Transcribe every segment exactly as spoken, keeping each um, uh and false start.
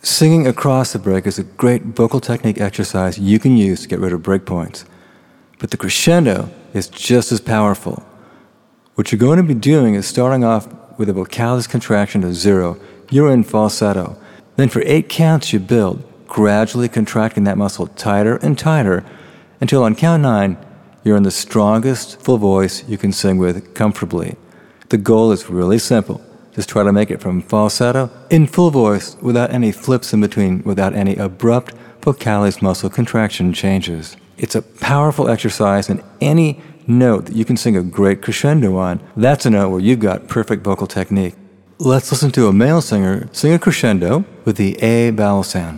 Singing across the break is a great vocal technique exercise you can use to get rid of breakpoints. But the crescendo is just as powerful. What you're going to be doing is starting off with a vocalis contraction to zero. You're in falsetto. Then for eight counts you build, gradually contracting that muscle tighter and tighter until on count nine, you're in the strongest full voice you can sing with comfortably. The goal is really simple. Just try to make it from falsetto in full voice without any flips in between, without any abrupt vocalis muscle contraction changes. It's a powerful exercise, and any note that you can sing a great crescendo on, that's a note where you've got perfect vocal technique. Let's listen to a male singer sing a crescendo with the A vowel sound.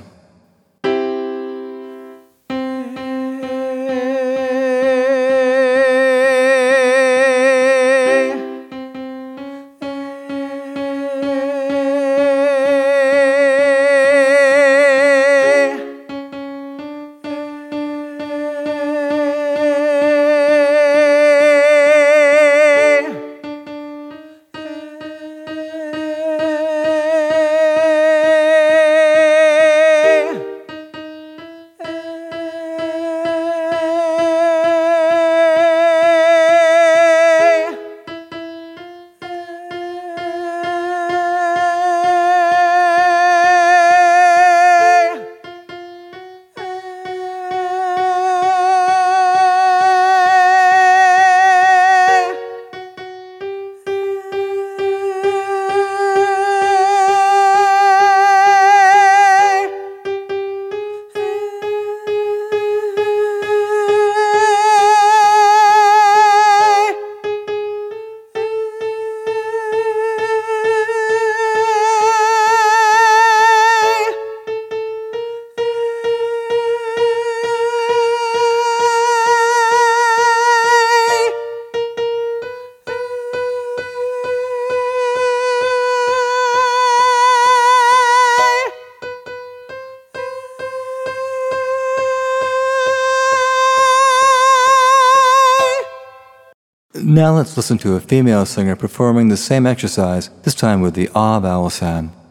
Now let's listen to a female singer performing the same exercise, this time with the ah vowel sound.